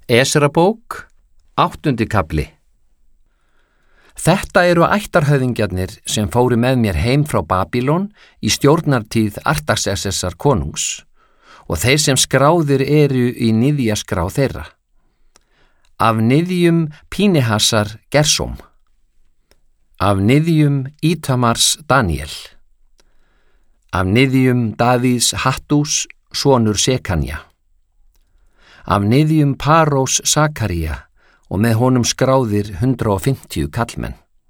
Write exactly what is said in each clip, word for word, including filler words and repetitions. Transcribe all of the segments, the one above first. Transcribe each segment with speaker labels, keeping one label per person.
Speaker 1: Esra-bók, áttundi kafli. Þetta eru ættarhöfðingjarnir sem fóru með mér heim frá Babýlon í stjórnartíð Artaxerxesar konungs og þeir sem skráðir eru í niðjaskrá þeirra. Af niðjum Pínehasar Gersom. Af niðjum Ítamars Daniel. Af niðjum Davíðs Hattús, sonur Sekanja. Af niðjum Parós Sakaría og með honum skráðir hundrað og fimmtíu kallmenn.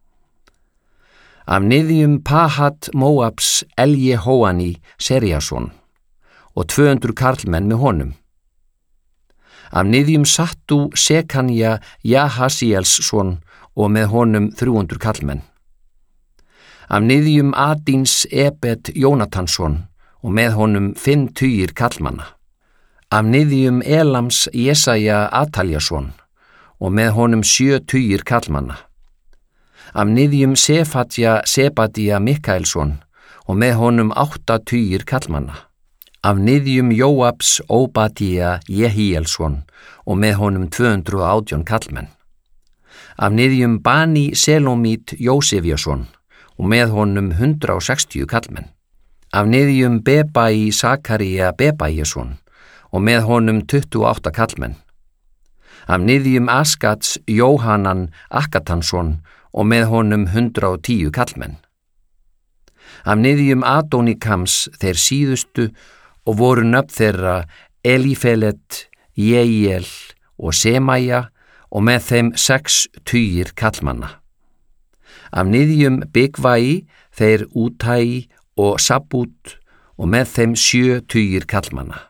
Speaker 1: Af niðjum Pahat Móabs Eljehoani Seriason og tvö hundruð karlmenn með honum. Af niðjum Sattu Sekanja Jahasielsson og með honum þrjú hundruð kallmenn. Af niðjum Adíns Ebed Jónatansson og með honum fimm tugir kallmanna. Af niðjum Elams Jesaja Ataljason og með honum sjö tugir kallmanna. Af niðjum Sefatja Sebadía Mikaelsson og með honum átta tugir kallmanna. Af niðjum Jóabs Óbadía Jehielsson og með honum tvö hundruð og átján kallmenn. Af niðjum Bani Selomít Jósefjason og með honum hundrað og sextíu kallmenn. Af niðjum Bebai Sakaría Bebaiesson og með honum tuttugu og átta kallmenn. Af niðjum Askats Jóhanan Akatansson og með honum hundrað og tíu kallmenn. Af niðjum Adonikams þeir síðustu og voru nöfn þeirra Elifelet, Jeiel og Semaja og með þeim sex tugir kallmanna. Af niðjum Bigvai þeir Útai og Sabút og með þeim sjö tugir kallmanna.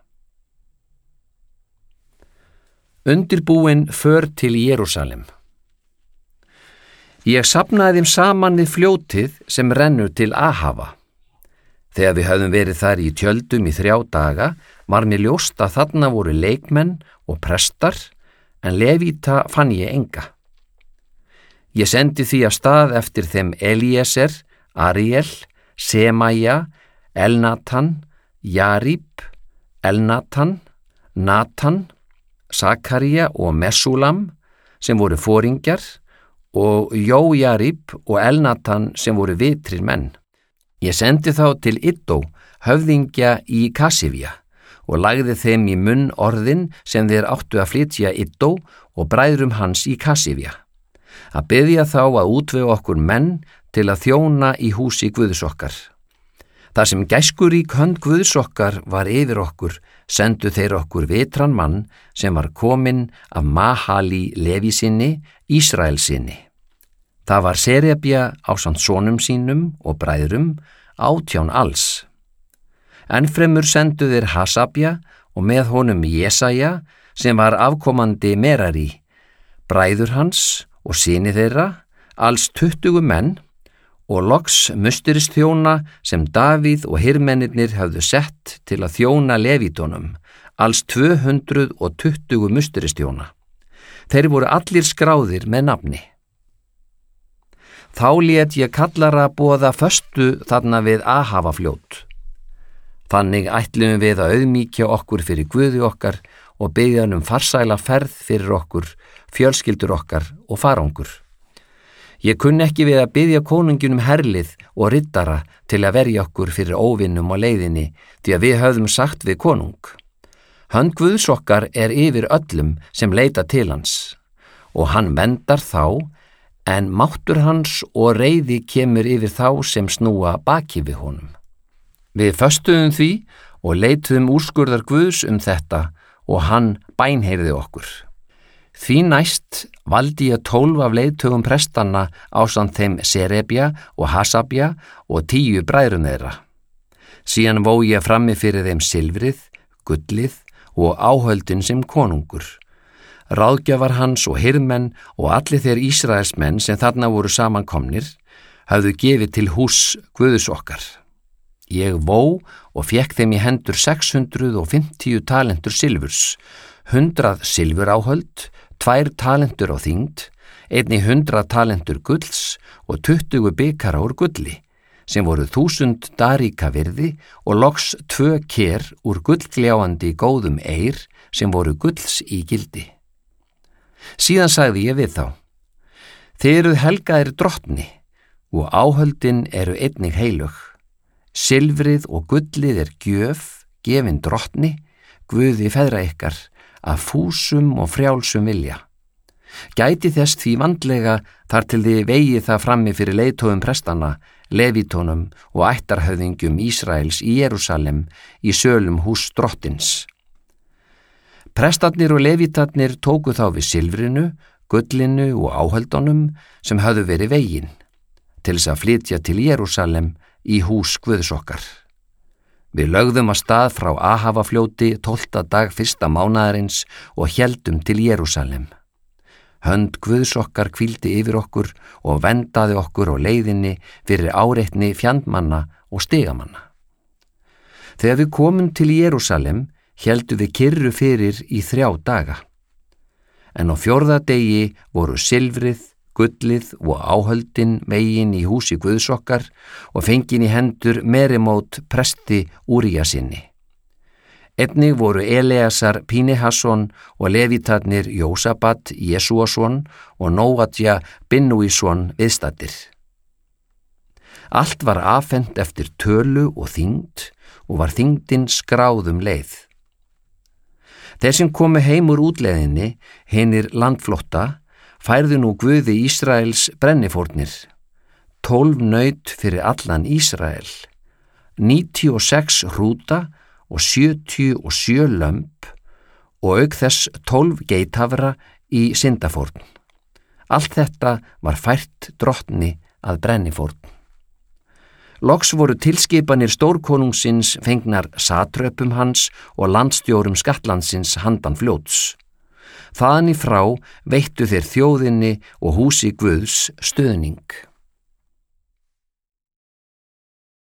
Speaker 1: Undirbúin för til Jerúsalem. Ég safnaði þeim saman við fljótið sem rennur til Ahava. Þegar við höfðum verið þar í tjöldum í þrjá daga, var mér ljóst að þarna voru leikmenn og prestar, en levíta fann ég enga. Ég sendi því af stað eftir þeim Elieser, Ariel, Semaja, Elnatan, Jarib, Elnatan, Natan, Sakaría og Messulam sem voru foringjar og Jójarib og Elnatan sem voru vitrir menn. Ég sendi þá til Iddó, höfðingja í Kasifja og lagði þeim í munn orðin sem þeir áttu að flytja Iddó og bræðrum hans í Kasifja, að biðja þá að útvega okkur menn til að þjóna í húsi Guðs okkar. Þar sem gæskurík hönd Guðs okkar var yfir okkur, sendu þeir okkur vitran mann sem var kominn af Mahali Levísinni, Ísraelsinni. Það var Serebja ásamt sonum sínum og bræðrum, átján alls. Ennfremur sendu þeir Hasabja og með honum Jesaja sem var afkomandi Merari, bræður hans og syni þeirra, alls tuttugu menn, og loks musturistþjóna sem Davíð og hirðmennirnir höfðu sett til að þjóna levítunum, alls tvö hundruð og tuttugu musturistþjóna. Þeir voru allir skráðir með nafni. Þá lét ég kallara boða föstu þarna við Ahavafljót. Þannig ætluðum við að auðmýkja okkur fyrir Guði okkar og biðja um farsæla ferð fyrir okkur, fjölskyldur okkar og farangur. Ég kunni ekki við að biðja konunginum herlið og riddara til að verja okkur fyrir óvinnum á leiðinni, því að við höfðum sagt við konung: Hönd Guðs okkar er yfir öllum sem leita til hans, og hann verndar þá, en máttur hans og reiði kemur yfir þá sem snúa baki við honum. Við föstuðum því og leituðum úrskurðar Guðs um þetta og hann bænheyrði okkur. Því næst valdi ég tólf af leiðtogum prestanna ásamt þeim Serebja og Hasabja og tíu bræðrum þeirra. Síðan vó ég frammi fyrir þeim silfrið, gullið og áhöldin sem konungur. Ráðgjafar hans og hirðmenn og allir þeir Ísraelsmenn sem þarna voru samankomnir höfðu gefið til hús Guðs okkar. Ég vó og fékk þeim í hendur sex hundruð og fimmtíu talentur silfurs, hundrað silfuráhöld, tvær talentur á þyngd, einni hundrað talentur gulls og tuttugu bikara úr gulli, sem voru þúsund daríka virði og loks tvö ker úr gullgljáandi góðum eir sem voru gulls í gildi. Síðan sagði ég við þá: Þið eruð helgaðir drottni og áhöldin eru einnig heilög. Silfrið og gullið er gjöf, gefin drottni, Guði feðra ykkar, af fúsum og frjálsum vilja. Gæti þess því vandlega þar til þið vegið það frammi fyrir leiðtogum prestanna, levítónum og ættarhöfðingjum Ísraels í Jerúsalem í sölum hús drottins. Prestarnir og levítarnir tóku þá við silfrinu, gullinu og áhöldunum sem höfðu verið vegin, til þess að flytja til Jerúsalem í hús Guðs okkar. Við lögðum að stað frá Ahava-fljóti tólfta dag fyrsta mánaðarins og héldum til Jerúsalem. Hönd Guðs okkar hvíldi yfir okkur og vendaði okkur á leiðinni fyrir áreitni fjandmanna og stigamanna. Þegar við komum til Jerúsalem héldum við kyrru fyrir í þrjá daga. En á fjórða degi voru silfrið, gullið og áhöldin vegin í húsi Guðs okkar og fengin í hendur Merimót presti Úríasinni. Einnig voru Eleasar Pínehasson og levítarnir Jósabat Jesúasson og Nóadja Binnúísson viðstaddir. Allt var afhent eftir tölu og þyngd og var þyngdin skráðum leið. Þeir sem komu heim úr útleiðinni, hinir landflotta, færðu nú Guði Ísraels brennifórnir, tólf naut fyrir allan Ísrael, níutíu og sex hrúta og sjötíu og sjö lömb og auk þess tólf geithafra í syndafórn. Allt þetta var fært drottni að brennifórn. Loks voru tilskipanir stórkonungsins fengnar satröpum hans og landstjórum skattlandsins handan fljóts. Þaðan í frá veittu þeir þjóðinni og húsi Guðs stuðning.